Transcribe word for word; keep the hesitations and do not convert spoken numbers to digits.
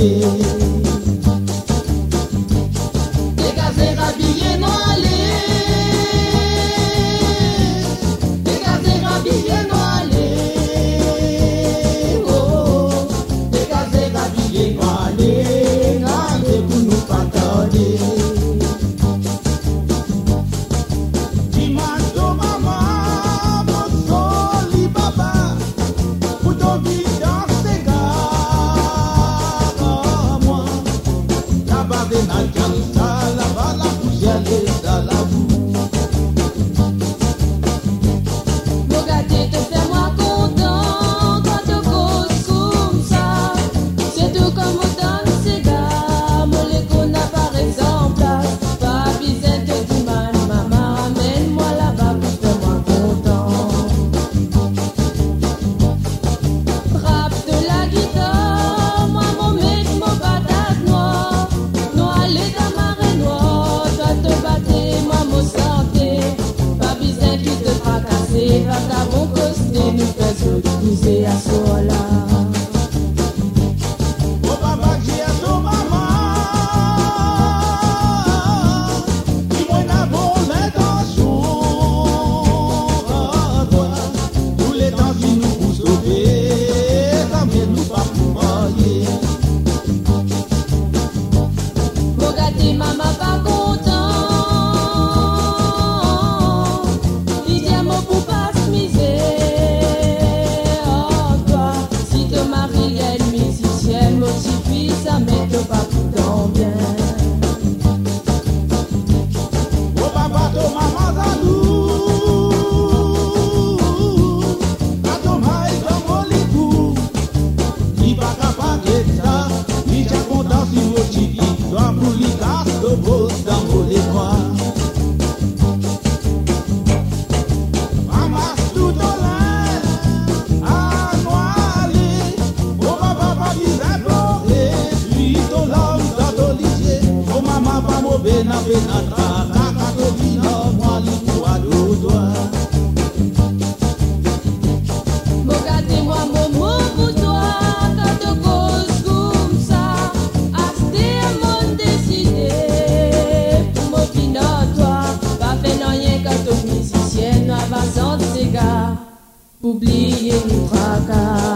aller. Dégazé rhabillé non aller. Dégazé rhabillé non aller. Oh, dégazé rhabillé non aller. Gardez pour nous pas tarder. Nous à sola. Oh papa, j'ai à ton maman. Dis-moi n'a bon l'intention. Tous les temps qui nous pour sauver, ça vient nous pas pour marier. Regardez maman pas content. Il dit un mot pour pas se miser. Ça m'aide pas tout en bien. Oh papa, ton maman ça nous. Quand ton mari dans les coups, il va capable de ça. Il est content si vous chiquis, toi pour lui casse le beau dans vos lépois. Bena bena tra kaka tobina mwali kwa dodoa. Regardez-moi momo pour toi quand tu causes comme ça. Acheter un monde décidé pour m'opiner toi. Pas fait rien quand tu musicienne avancante ces gars. Oubliez nous tracas.